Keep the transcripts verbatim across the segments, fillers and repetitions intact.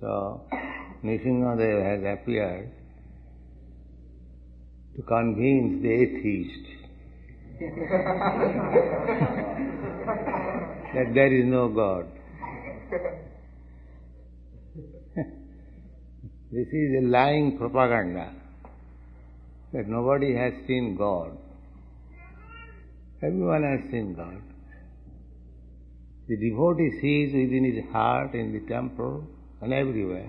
So, Nrsimhadev has appeared to convince the atheist that there is no God. This is a lying propaganda, that nobody has seen God. Everyone has seen God. The devotee sees within his heart, in the temple, and everywhere.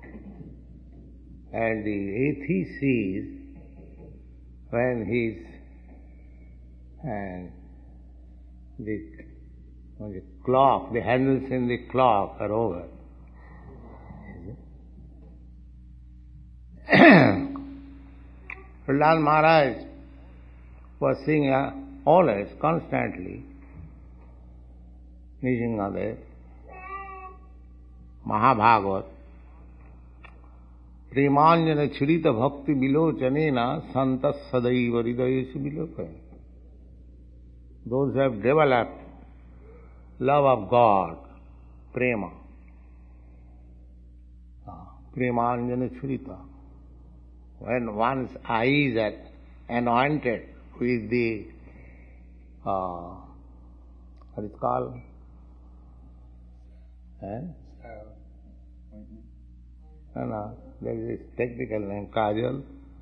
And the atheist sees when his and the, when the clock, the handles in the clock are over. Prahlad Maharaj was saying uh, always, constantly, Nrsimhadev, Mahabhagavat, Premanjana Chirita Bhakti Vilochanena Santas Sadaiva Hridayesu Vilokaya. Those who have developed love of God, prema, Premanjana Chirita. When one's eyes are anointed with the, uh, what is it called? Eh? No, no, there is a technical name, kajal.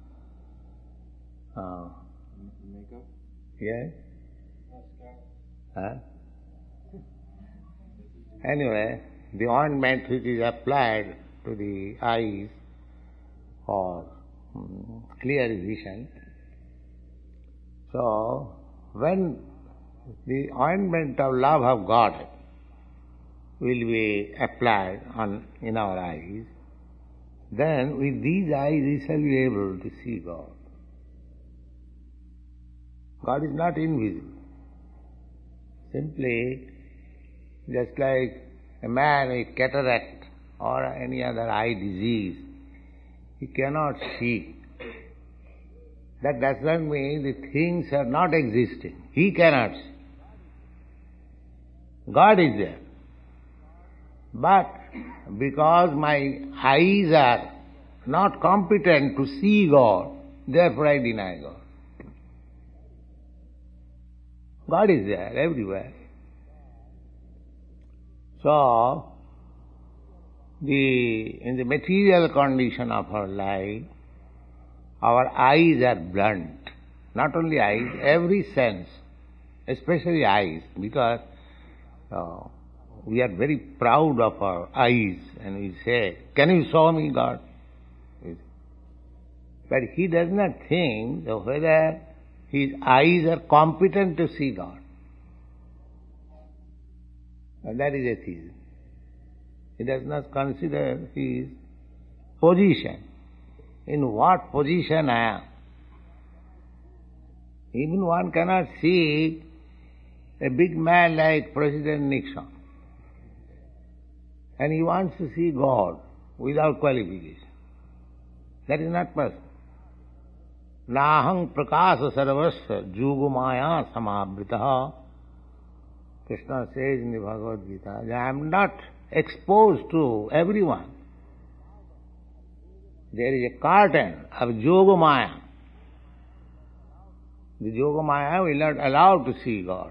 Uh, Makeup? Yes? Huh? Anyway, the ointment which is applied to the eyes for um, clear vision. So, when the ointment of love of God will be applied on in our eyes, then with these eyes we shall be able to see God. God is not invisible. Simply, just like a man with cataract or any other eye disease, he cannot see. That does not mean the things are not existing. He cannot see. God is there. But because my eyes are not competent to see God, therefore I deny God. God is there everywhere. So, the in the material condition of our life, our eyes are blunt. Not only eyes, every sense, especially eyes, because uh, we are very proud of our eyes and we say, can you show me God? But he does not think whether his eyes are competent to see God. And that is atheism. He does not consider his position. In what position I am. Even one cannot see a big man like President Nixon. And he wants to see God without qualification. That is not possible. Nahang prakasa sarvasya jugumaya samabritaha. Krishna says in the Bhagavad Gita, I am not exposed to everyone. There is a curtain of Yogamaya. The Yogamaya will not allow to see God.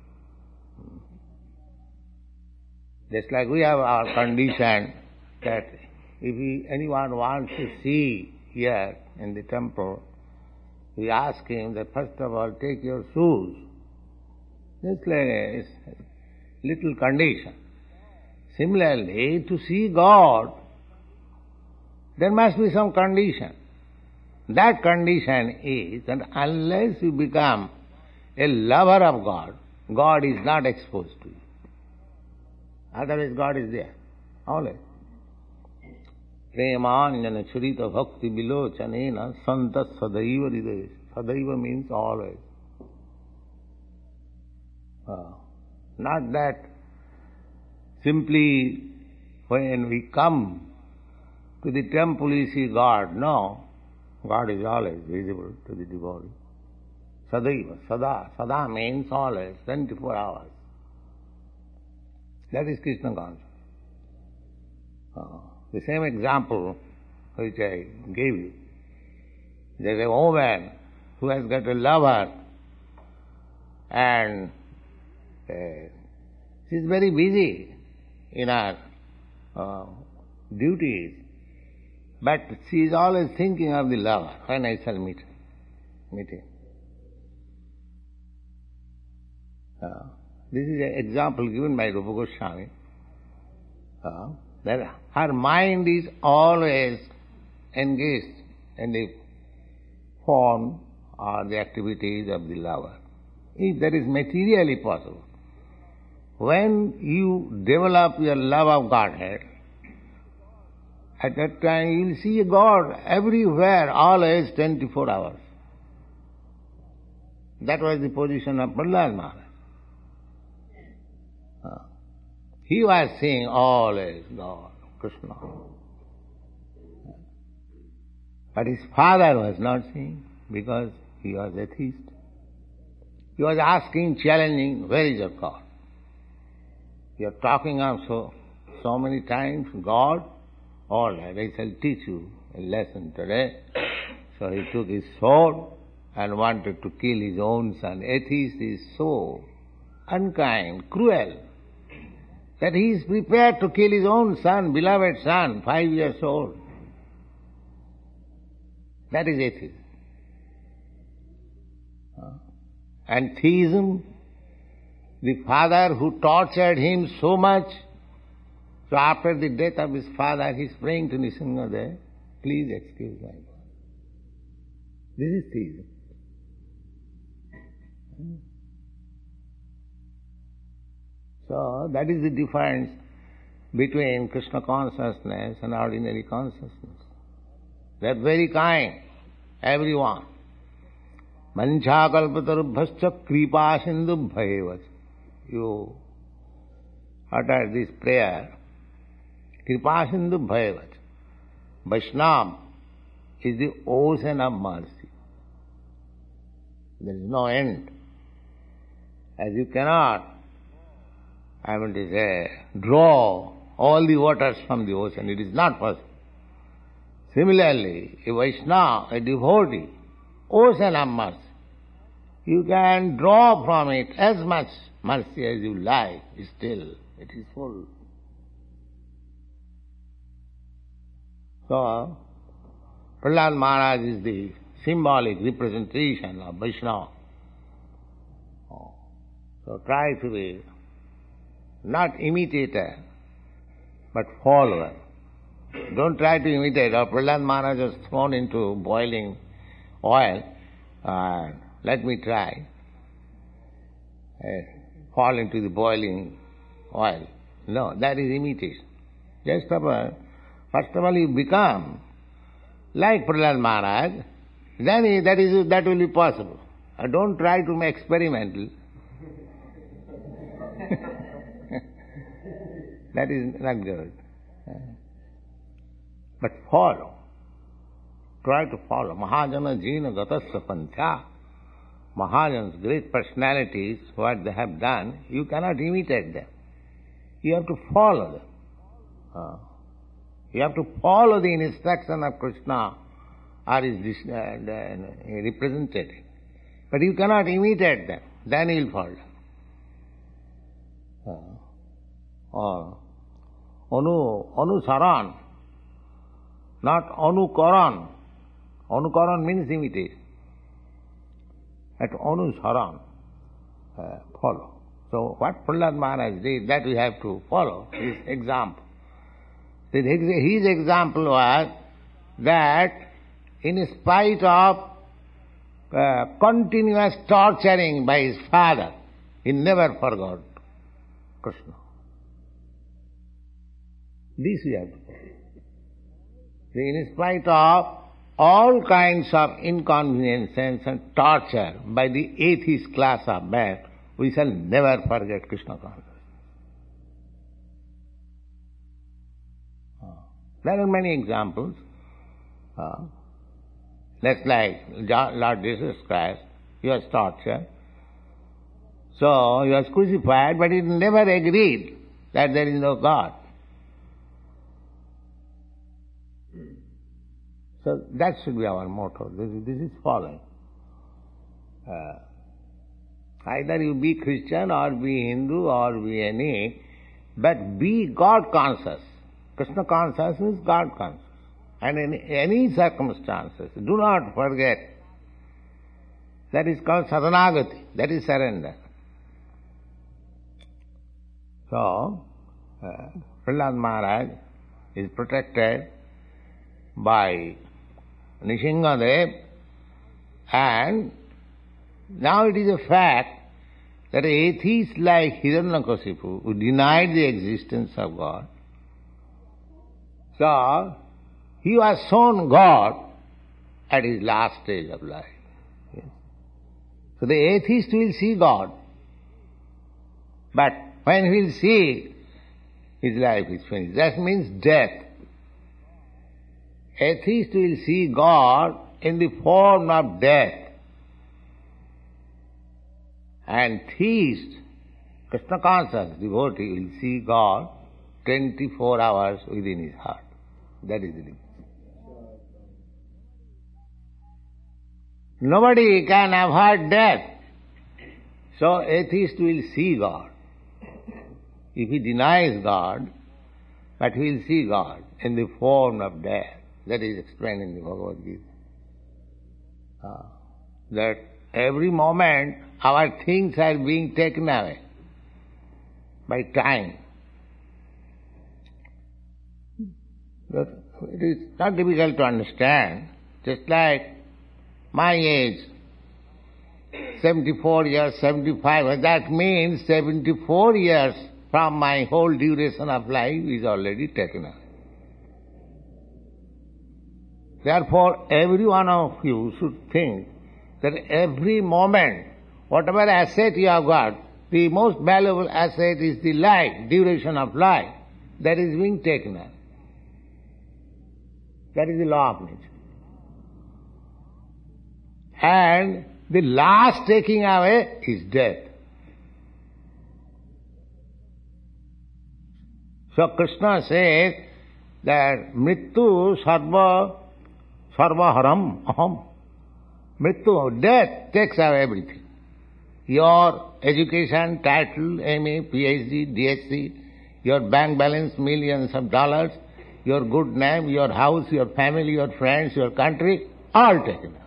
Just like we have our condition that if we, anyone wants to see here in the temple, we ask him that first of all take your shoes. Just like a little condition. Similarly, to see God, there must be some condition. That condition is that unless you become a lover of God, God is not exposed to you. Otherwise God is there, always. Premanjana churita bhakti vilochanena santas sadaiva hridayes. Sadaiva means always. Uh, not that simply when we come to the temple we see God. No, God is always visible to the devotee. Sadaiva, sada. Sada means always, twenty-four hours. That is Krishna consciousness. Uh, The same example which I gave you. There's a woman who has got a lover and uh, she's very busy in her uh, duties, but she is always thinking of the lover when I shall meet, meet him. Uh, this is an example given by Rupa Goswami. Uh, that her mind is always engaged in the form or the activities of the lover. If that is materially possible, when you develop your love of Godhead, at that time you will see a God everywhere, always twenty-four hours. That was the position of Prahlad Maharaj. Uh, he was seeing always God, Krishna. But his father was not seeing because he was atheist. He was asking, challenging, where is your God? You are talking of so, so many times, God, all right, I shall teach you a lesson today. So he took his sword and wanted to kill his own son. Atheist is so unkind, cruel, that he is prepared to kill his own son, beloved son, five years old. That is atheism. And theism, the father who tortured him so much, so after the death of his father, he is praying to Nrisimhadev, please excuse my God. This is theism. So that is the difference between Krishna consciousness and ordinary consciousness. They are very kind, everyone. Mancha kalpatarubhascha kripa sindhu bhayevach. You utter this prayer. Kripa sindhu bhayevach. Vaishnava is the ocean of mercy. There is no end. As you cannot, I mean to say, draw all the waters from the ocean. It is not possible. Similarly, a Vaishnava, a devotee, ocean of mercy, you can draw from it as much mercy as you like, still it is full. So, Prahlad Maharaj is the symbolic representation of Vaishnava. So try to be not imitator, but follower. Don't try to imitate. Or Prahlad Maharaj was thrown into boiling oil. Uh, let me try. Uh, fall into the boiling oil. No, that is imitation. Just of a, first of all you become like Prahlad Maharaj, then that is that will be possible. Uh, don't try to make experimental. That is not good. But follow. Try to follow. Mahajana jina gatasya pantha. Mahajans, great personalities, what they have done, you cannot imitate them. You have to follow them. Uh, you have to follow the instruction of Krishna or his uh, uh, representative. But you cannot imitate them. Then you will fall. Uh, or Anu, Anusaran, not Anukaran. Anukaran means imitation. At Anusaran, uh, follow. So what Prahlad Maharaj did, that we have to follow, his example. His example was that in spite of uh, continuous torturing by his father, he never forgot Krishna. This we have to follow. In spite of all kinds of inconveniences and torture by the atheist class of man, we shall never forget Krishna consciousness. There are many examples. Uh, that's like Lord Jesus Christ, he was tortured. So he was crucified, but he never agreed that there is no God. So that should be our motto. This is, this is following. Uh, either you be Christian or be Hindu or be any, but be God conscious. Krishna conscious is God conscious. And in any circumstances, do not forget. That is called saranagati. That is surrender. So, uh, Prahlad Maharaj is protected by Nishingadev, and now it is a fact that atheists like Hiranyakasipu, who denied the existence of God, so he was shown God at his last stage of life. Yes. So the atheist will see God, but when he will see, his life is finished. That means death. Atheist will see God in the form of death. And theist, Krishna conscious devotee, will see God twenty-four hours within his heart. That is the difference. Nobody can avoid death. So atheist will see God. If he denies God, but he will see God in the form of death. That is explained in the Bhagavad Gita. Uh, that every moment our things are being taken away by time. But it is not difficult to understand. Just like my age, seventy-four years, seventy-five, that means seventy-four years from my whole duration of life is already taken away. Therefore, every one of you should think that every moment, whatever asset you have got, the most valuable asset is the life, duration of life, that is being taken away. That is the law of nature. And the last taking away is death. So Krishna says that mrityu sarva sarvaharam aham. Mrityu, death takes away everything. Your education, title, M A, P H D, D S C, your bank balance, millions of dollars, your good name, your house, your family, your friends, your country, all taken away.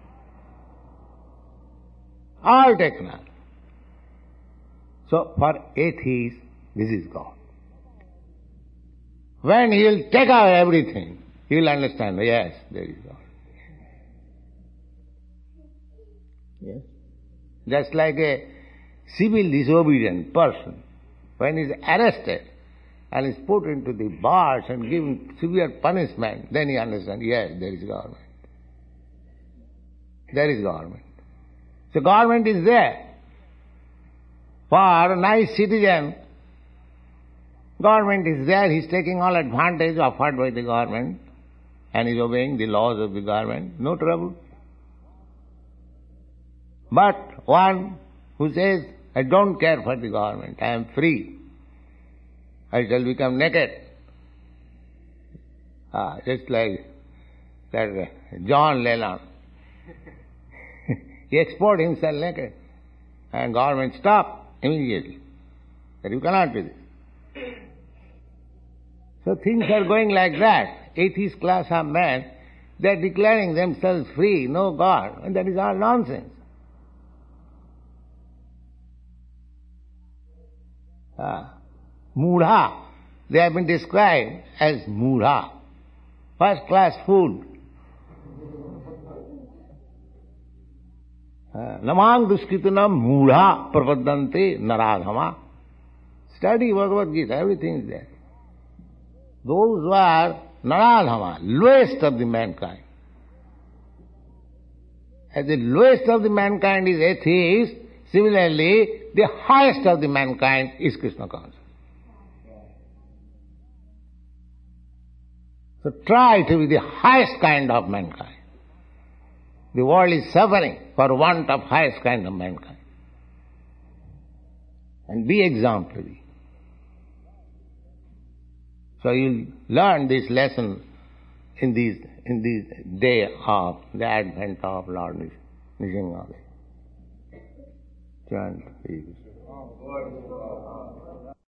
All taken away. So for atheists, this is God. When he will take away everything, he will understand, yes, there is God. Yes. Just like a civil disobedient person, when he is arrested and is put into the bars and given severe punishment, then he understands, yes, there is government. There is government. So government is there. For a nice citizen, government is there, he is taking all advantage offered by the government and is obeying the laws of the government, no trouble. But one who says, I don't care for the government, I am free, I shall become naked. Ah, just like that John Lennon. He exposed himself naked. And government stopped immediately. That you cannot do this. So things are going like that. Atheist class of men, they are declaring themselves free, no God. And that is all nonsense. Ah. Mudha. They have been described as mudha. First class food. Namang duskritanam mudha prapadante naradhama. Study Bhagavad Gita, everything is there. Those who are naradhama, lowest of the mankind. As the lowest of the mankind is atheist, similarly, the highest of the mankind is Krishna conscious. So try to be the highest kind of mankind. The world is suffering for want of highest kind of mankind. And be exemplary. So you'll learn this lesson in these in this day of the advent of Lord Nrsimha. Chant, please.